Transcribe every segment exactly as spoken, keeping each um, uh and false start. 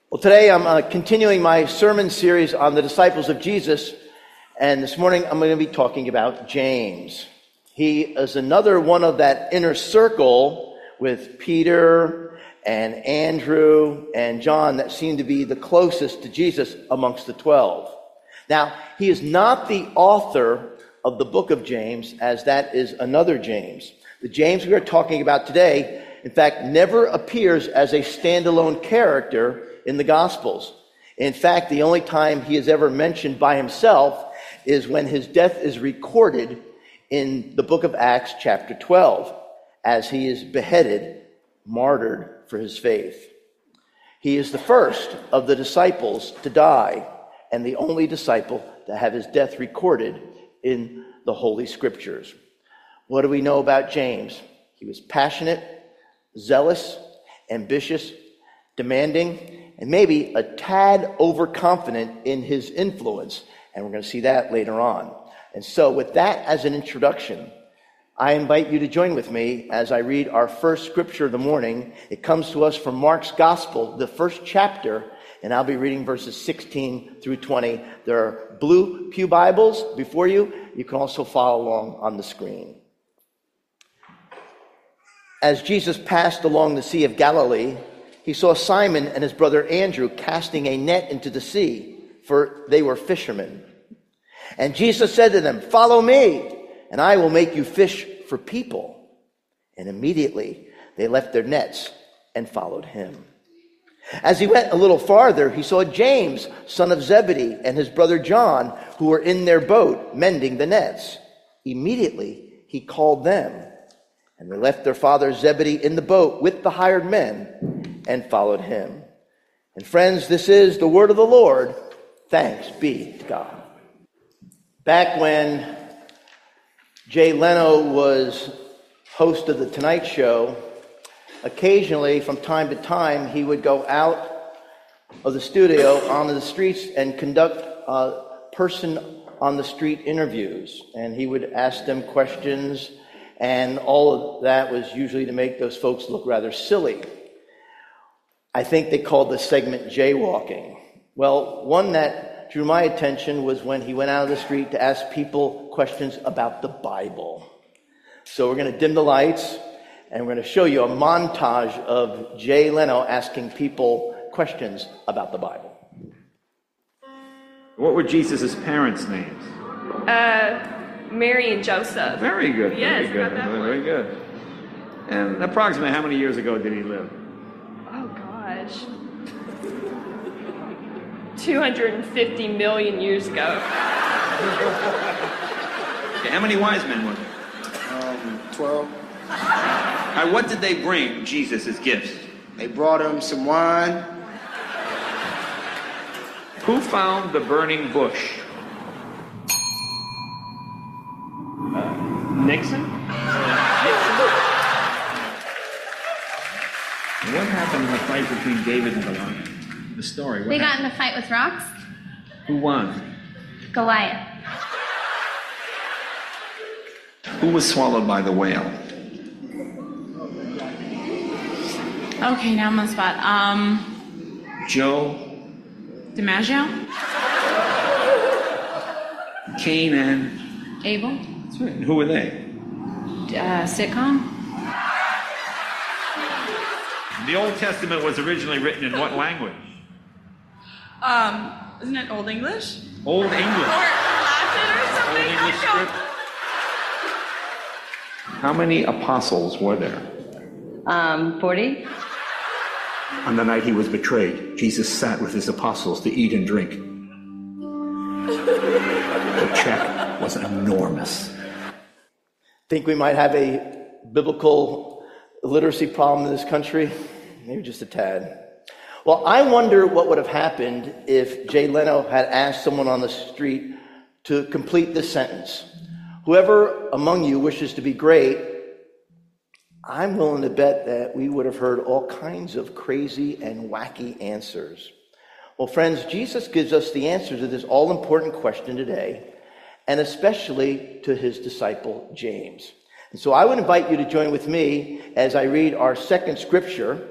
Well, today I'm uh, continuing my sermon series on the disciples of Jesus, and this morning I'm going to be talking about James. He is another one of that inner circle with Peter and Andrew and John that seem to be the closest to Jesus amongst the twelve. Now, he is not the author of the book of James, as that is another James. The James we are talking about today, in fact, never appears as a standalone character in the Gospels. In fact, the only time he is ever mentioned by himself is when his death is recorded in the book of Acts chapter twelve, as he is beheaded, martyred for his faith. He is the first of the disciples to die and the only disciple to have his death recorded in the Holy Scriptures. What do we know about James? He was passionate, zealous, ambitious, demanding, and maybe a tad overconfident in his influence. And we're going to see that later on. And so with that as an introduction, I invite you to join with me as I read our first scripture of the morning. It comes to us from Mark's Gospel, the first chapter, and I'll be reading verses sixteen through twenty. There are blue pew Bibles before you. You can also follow along on the screen. As Jesus passed along the Sea of Galilee, he saw Simon and his brother Andrew casting a net into the sea, for they were fishermen. And Jesus said to them, "Follow me, and I will make you fish for people." And immediately they left their nets and followed him. As he went a little farther, he saw James, son of Zebedee, and his brother John, who were in their boat mending the nets. Immediately he called them, and they left their father Zebedee in the boat with the hired men and followed him. And friends, this is the word of the Lord. Thanks be to God. Back when Jay Leno was host of The Tonight Show, occasionally, from time to time, he would go out of the studio onto the streets and conduct uh, person-on-the-street interviews. And he would ask them questions, and all of that was usually to make those folks look rather silly. I think they called the segment jaywalking. Well, one that drew my attention was when he went out of the street to ask people questions about the Bible. So we're going to dim the lights, and we're going to show you a montage of Jay Leno asking people questions about the Bible. What were Jesus' parents' names? Uh, Mary and Joseph. Very good. Yes, very good. got that Very one. good. And approximately how many years ago did he live? Oh, gosh. two hundred fifty million years ago. Okay, how many wise men were there? Um, twelve. All right, what did they bring Jesus as gifts? They brought him some wine. Who found the burning bush? Nixon? What happened in the fight between David and Goliath? The story. What They got happened? in a fight with rocks. Who won? Goliath. Who was swallowed by the whale? Okay, now I'm on the spot. Um, Joe, DiMaggio? Cain, and... Abel? That's right. And who were they? Uh, sitcom? The Old Testament was originally written in what language? Um, isn't it Old English? Old English. Or Latin or Old something? English I don't. script. How many apostles were there? Um, forty. On the night he was betrayed, Jesus sat with his apostles to eat and drink. The check was enormous. Think we might have a biblical literacy problem in this country? Maybe just a tad. Well, I wonder what would have happened if Jay Leno had asked someone on the street to complete this sentence. Whoever among you wishes to be great, I'm willing to bet that we would have heard all kinds of crazy and wacky answers. Well, friends, Jesus gives us the answer to this all-important question today, and especially to his disciple, James. And so I would invite you to join with me as I read our second scripture.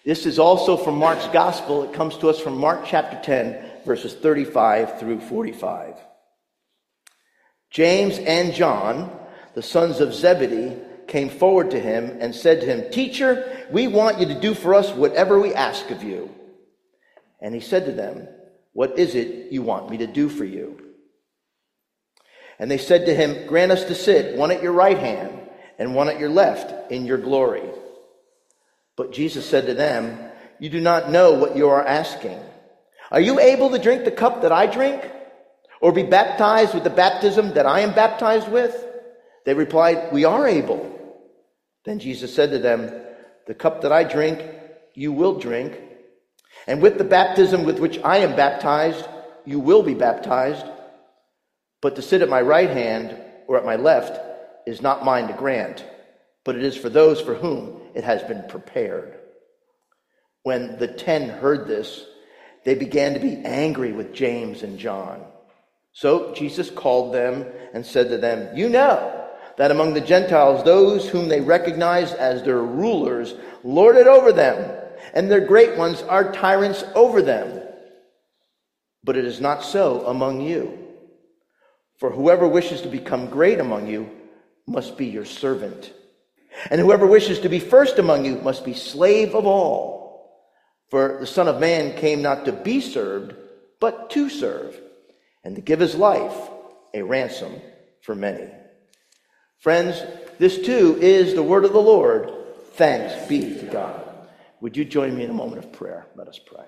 This is also from Mark's gospel. It comes to us from Mark chapter ten, verses thirty-five through forty-five. James and John, the sons of Zebedee, came forward to him and said to him, "Teacher, we want you to do for us whatever we ask of you." And he said to them, "What is it you want me to do for you?" And they said to him, "Grant us to sit, one at your right hand and one at your left, in your glory." But Jesus said to them, "You do not know what you are asking. Are you able to drink the cup that I drink, or be baptized with the baptism that I am baptized with?" They replied, "We are able." Then Jesus said to them, "The cup that I drink, you will drink, and with the baptism with which I am baptized, you will be baptized. But to sit at my right hand or at my left is not mine to grant, but it is for those for whom it has been prepared." When the ten heard this, they began to be angry with James and John. So Jesus called them and said to them, "You know that among the Gentiles, those whom they recognize as their rulers lord it over them, and their great ones are tyrants over them. But it is not so among you. For whoever wishes to become great among you must be your servant. And whoever wishes to be first among you must be slave of all. For the Son of Man came not to be served, but to serve, and to give his life a ransom for many." Friends, this too is the word of the Lord. Thanks be to God. Would you join me in a moment of prayer? Let us pray.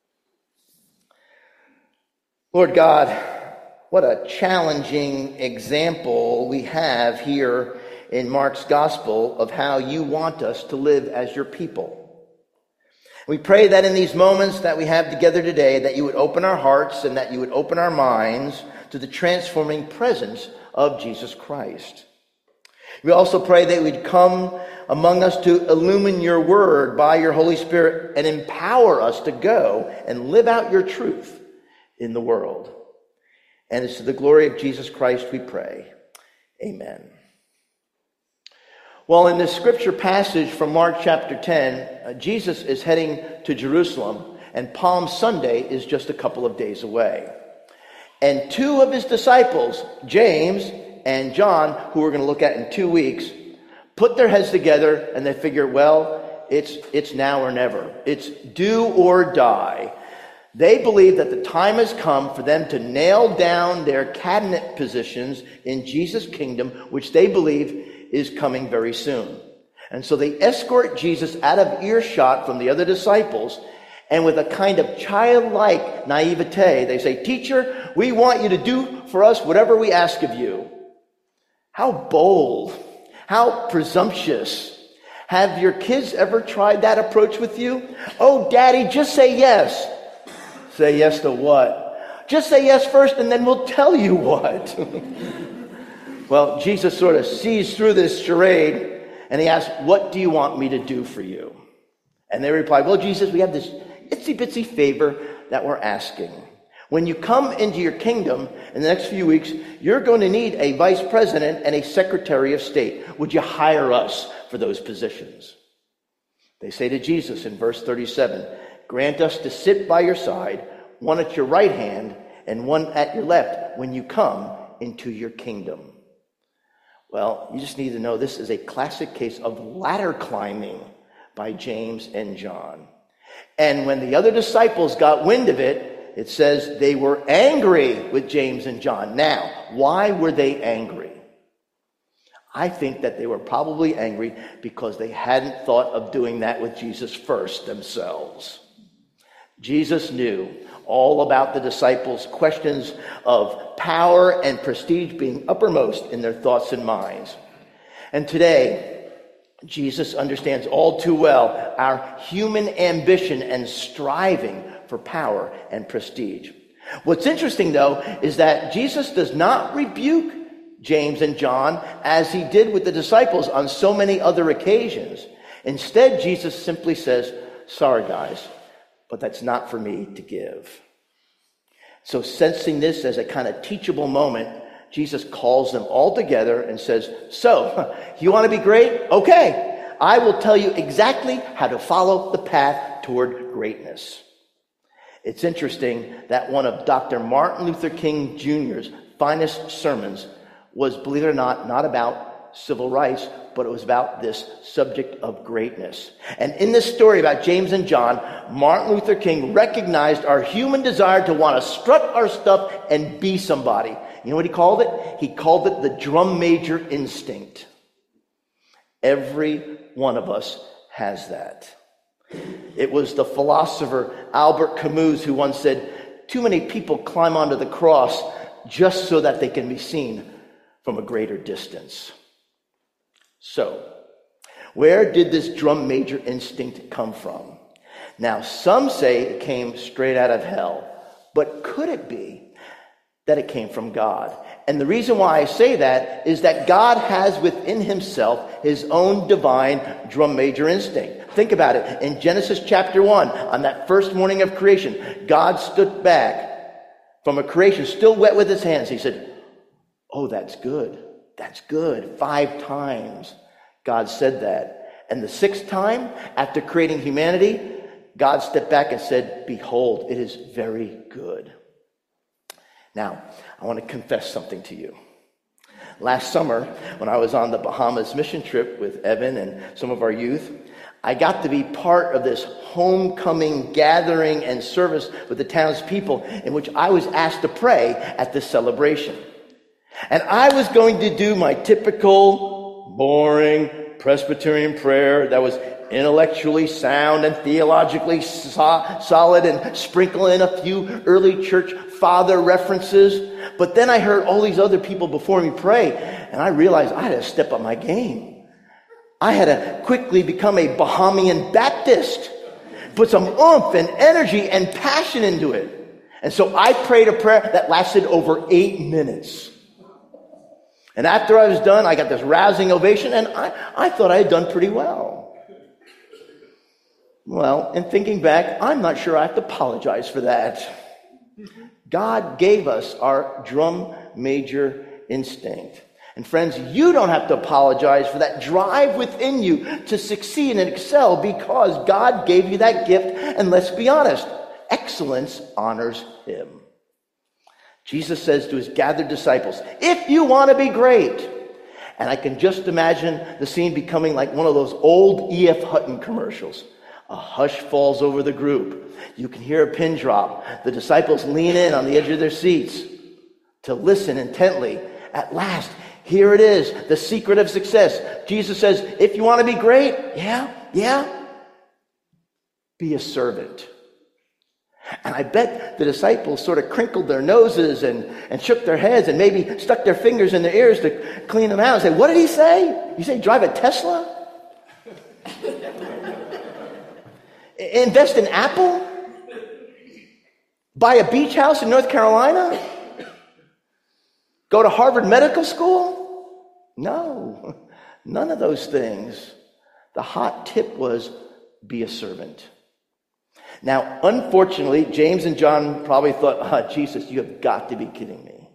Lord God, what a challenging example we have here in Mark's gospel of how you want us to live as your people. We pray that in these moments that we have together today, that you would open our hearts and that you would open our minds to the transforming presence of Jesus Christ. We also pray that we'd come among us to illumine your word by your Holy Spirit and empower us to go and live out your truth in the world. And it's to the glory of Jesus Christ we pray. Amen. Well, in this scripture passage from Mark chapter ten, uh, Jesus is heading to Jerusalem, and Palm Sunday is just a couple of days away. And two of his disciples, James and John, who we're going to look at in two weeks, put their heads together and they figure, well, it's it's now or never. It's do or die. They believe that the time has come for them to nail down their cabinet positions in Jesus' kingdom, which they believe is coming very soon. And so they escort Jesus out of earshot from the other disciples, and with a kind of childlike naivete, they say, "Teacher, we want you to do for us whatever we ask of you." How bold, how presumptuous. Have your kids ever tried that approach with you? "Oh, Daddy, just say yes." Say yes to what? "Just say yes first and then we'll tell you what." Well, Jesus sort of sees through this charade and he asks, "What do you want me to do for you?" And they reply, "Well, Jesus, we have this itsy bitsy favor that we're asking. When you come into your kingdom in the next few weeks, you're going to need a vice president and a secretary of state. Would you hire us for those positions?" They say to Jesus in verse thirty-seven, "Grant us to sit by your side, one at your right hand and one at your left, when you come into your kingdom." Well, you just need to know this is a classic case of ladder climbing by James and John. And when the other disciples got wind of it, it says they were angry with James and John. Now, why were they angry? I think that they were probably angry because they hadn't thought of doing that with Jesus first themselves. Jesus knew all about the disciples' questions of power and prestige being uppermost in their thoughts and minds. And today, Jesus understands all too well our human ambition and striving for power and prestige. What's interesting, though, is that Jesus does not rebuke James and John as he did with the disciples on so many other occasions. Instead, Jesus simply says, "Sorry, guys, but that's not for me to give." So sensing this as a kind of teachable moment, Jesus calls them all together and says, "So, you want to be great? Okay, I will tell you exactly how to follow the path toward greatness. It's interesting that one of Doctor Martin Luther King Junior's finest sermons was, believe it or not, not about civil rights, but it was about this subject of greatness. And in this story about James and John, Martin Luther King recognized our human desire to want to strut our stuff and be somebody. You know what he called it? He called it the drum major instinct. Every one of us has that. It was the philosopher Albert Camus who once said, too many people climb onto the cross just so that they can be seen from a greater distance. So, where did this drum major instinct come from? Now, some say it came straight out of hell, but could it be that it came from God? And the reason why I say that is that God has within himself his own divine drum major instinct. Think about it. In Genesis chapter one, on that first morning of creation, God stood back from a creation still wet with his hands. He said, oh, that's good. That's good. Five times God said that. And the sixth time, after creating humanity, God stepped back and said, behold, it is very good. Now, I want to confess something to you. Last summer, when I was on the Bahamas mission trip with Evan and some of our youth, I got to be part of this homecoming gathering and service with the town's people in which I was asked to pray at this celebration. And I was going to do my typical, boring Presbyterian prayer that was intellectually sound and theologically so- solid and sprinkle in a few early church father references. But then I heard all these other people before me pray, and I realized I had to step up my game. I had to quickly become a Bahamian Baptist, put some oomph and energy and passion into it. And so I prayed a prayer that lasted over eight minutes. And after I was done, I got this rousing ovation, and I, I thought I had done pretty well. Well, in thinking back, I'm not sure I have to apologize for that. God gave us our drum major instinct. And friends, you don't have to apologize for that drive within you to succeed and excel because God gave you that gift. And let's be honest, excellence honors him. Jesus says to his gathered disciples, if you want to be great. And I can just imagine the scene becoming like one of those old E F Hutton commercials. A hush falls over the group. You can hear a pin drop. The disciples lean in on the edge of their seats to listen intently. At last, here it is, the secret of success. Jesus says, if you want to be great, yeah, yeah, be a servant. And I bet the disciples sort of crinkled their noses and, and shook their heads and maybe stuck their fingers in their ears to clean them out and say, what did he say? You say drive a Tesla? Invest in Apple? Buy a beach house in North Carolina? Go to Harvard Medical School? No, none of those things. The hot tip was be a servant. Now, unfortunately, James and John probably thought, oh, Jesus, you have got to be kidding me.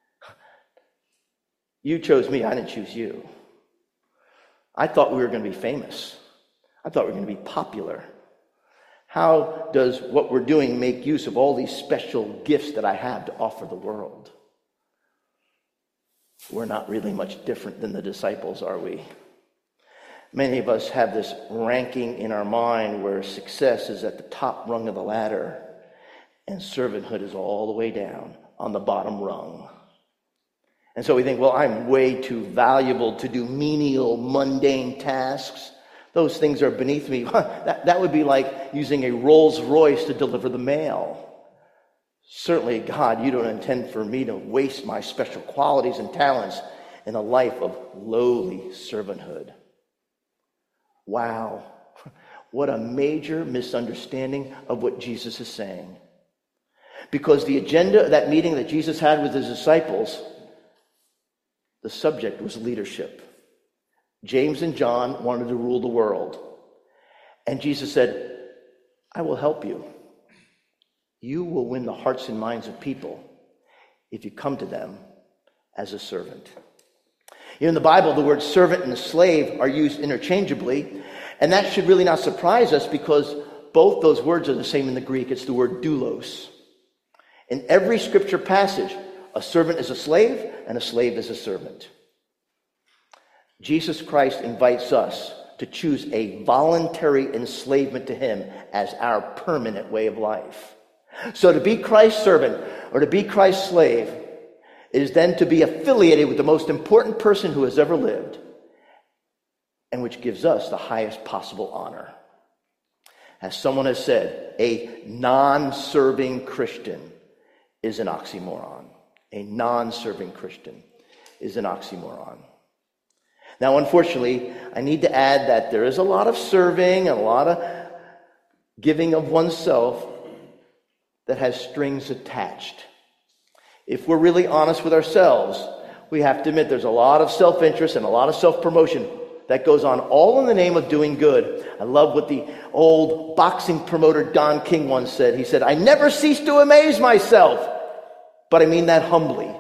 You chose me, I didn't choose you. I thought we were going to be famous. I thought we were going to be popular. How does what we're doing make use of all these special gifts that I have to offer the world? We're not really much different than the disciples, are we? Many of us have this ranking in our mind where success is at the top rung of the ladder and servanthood is all the way down on the bottom rung. And so we think, well, I'm way too valuable to do menial, mundane tasks. Those things are beneath me. that, that would be like using a Rolls Royce to deliver the mail. Certainly, God, you don't intend for me to waste my special qualities and talents in a life of lowly servanthood. Wow, what a major misunderstanding of what Jesus is saying. Because the agenda of that meeting that Jesus had with his disciples, the subject was leadership. James and John wanted to rule the world. And Jesus said, I will help you. You will win the hearts and minds of people if you come to them as a servant. In the Bible, the words servant and slave are used interchangeably, and that should really not surprise us because both those words are the same in the Greek. It's the word doulos. In every scripture passage, a servant is a slave and a slave is a servant. Jesus Christ invites us to choose a voluntary enslavement to him as our permanent way of life. So to be Christ's servant or to be Christ's slave is then to be affiliated with the most important person who has ever lived, and which gives us the highest possible honor. As someone has said, a non-serving Christian is an oxymoron. A non-serving Christian is an oxymoron. Now, unfortunately, I need to add that there is a lot of serving and a lot of giving of oneself that has strings attached. If we're really honest with ourselves, we have to admit there's a lot of self-interest and a lot of self-promotion that goes on all in the name of doing good. I love what the old boxing promoter Don King once said. He said, "I never cease to amaze myself, but I mean that humbly."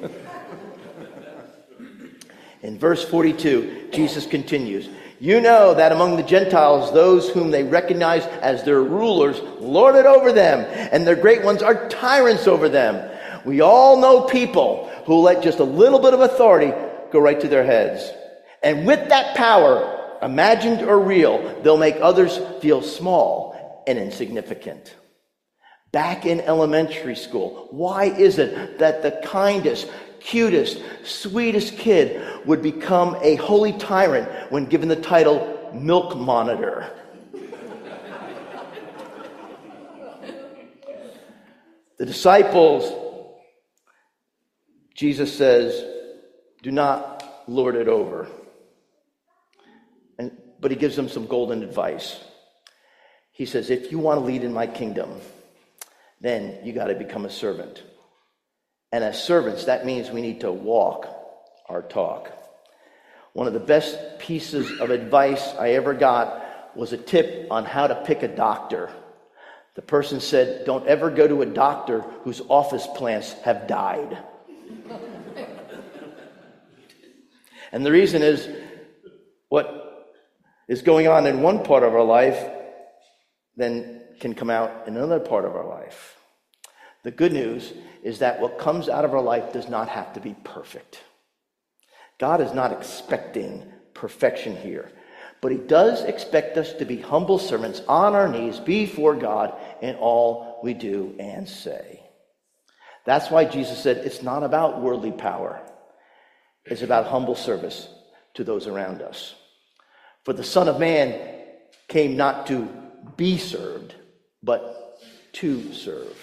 In verse forty-two, Jesus continues, "You know that among the Gentiles, those whom they recognize as their rulers lord it over them, and their great ones are tyrants over them. We all know people who let just a little bit of authority go right to their heads. And with that power, imagined or real, they'll make others feel small and insignificant." Back in elementary school, why is it that the kindest, cutest, sweetest kid would become a holy tyrant when given the title Milk Monitor? The disciples, Jesus says, do not lord it over. And, but he gives them some golden advice. He says, if you want to lead in my kingdom, then you got to become a servant. And as servants, that means we need to walk our talk. One of the best pieces of advice I ever got was a tip on how to pick a doctor. The person said, don't ever go to a doctor whose office plants have died. And the reason is, what is going on in one part of our life then can come out in another part of our life. The good news is that what comes out of our life does not have to be perfect. God is not expecting perfection here, but he does expect us to be humble servants on our knees before God in all we do and say. That's why Jesus said it's not about worldly power. It's about humble service to those around us. For the Son of Man came not to be served, but to serve.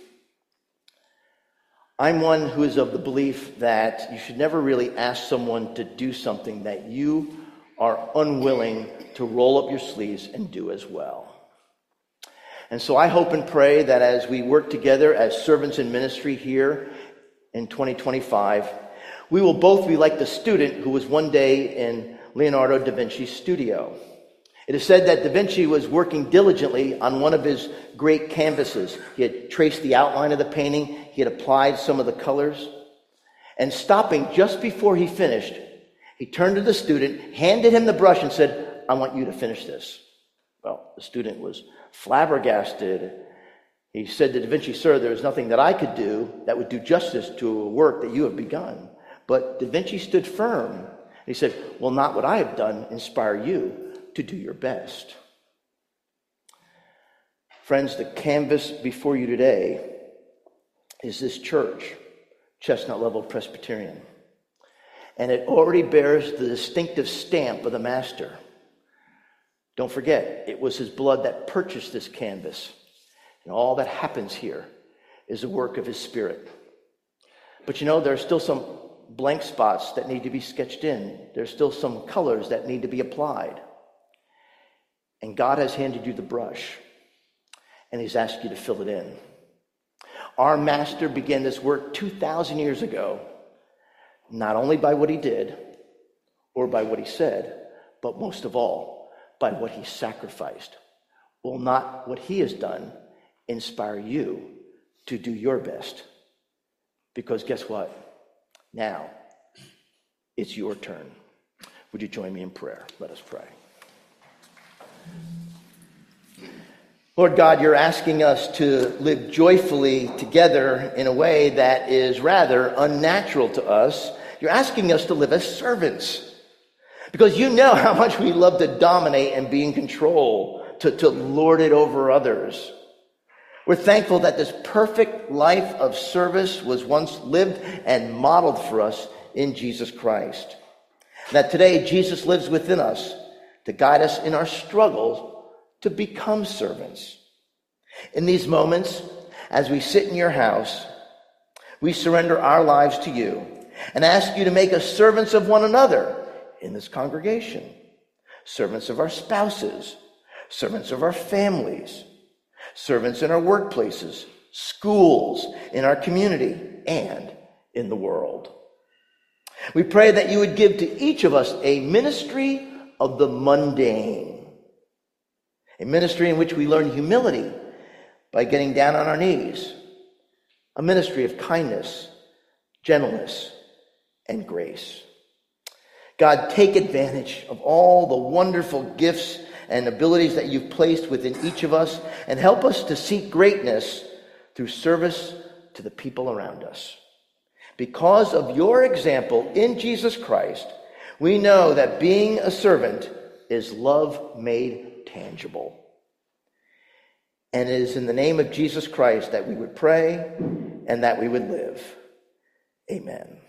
I'm one who is of the belief that you should never really ask someone to do something that you are unwilling to roll up your sleeves and do as well. And so I hope and pray that as we work together as servants in ministry here in twenty twenty-five, we will both be like the student who was one day in Leonardo da Vinci's studio. It is said that Da Vinci was working diligently on one of his great canvases. He had traced the outline of the painting. He had applied some of the colors. And stopping just before he finished, he turned to the student, handed him the brush, and said, I want you to finish this. Well, the student was flabbergasted. He said to Da Vinci, sir, there is nothing that I could do that would do justice to a work that you have begun. But Da Vinci stood firm. He said, will not what I have done inspire you to do your best? Friends, the canvas before you today is this church, Chestnut Level Presbyterian. And it already bears the distinctive stamp of the Master. Don't forget, it was his blood that purchased this canvas. And all that happens here is a work of his Spirit. But you know, there are still some blank spots that need to be sketched in. There's still some colors that need to be applied. And God has handed you the brush, and he's asked you to fill it in. Our Master began this work two thousand years ago, not only by what he did or by what he said, but most of all, by what he sacrificed. Will not what he has done inspire you to do your best? Because guess what? Now, it's your turn. Would you join me in prayer? Let us pray. Lord God, you're asking us to live joyfully together in a way that is rather unnatural to us. You're asking us to live as servants because you know how much we love to dominate and be in control, to, to lord it over others. We're thankful that this perfect life of service was once lived and modeled for us in Jesus Christ. That today Jesus lives within us to guide us in our struggles to become servants. In these moments, as we sit in your house, we surrender our lives to you and ask you to make us servants of one another in this congregation, servants of our spouses, servants of our families, servants in our workplaces, schools, in our community, and in the world. We pray that you would give to each of us a ministry of the mundane, a ministry in which we learn humility by getting down on our knees, a ministry of kindness, gentleness, and grace. God, take advantage of all the wonderful gifts and abilities that you've placed within each of us and help us to seek greatness through service to the people around us. Because of your example in Jesus Christ, we know that being a servant is love made tangible. And it is in the name of Jesus Christ that we would pray and that we would live. Amen.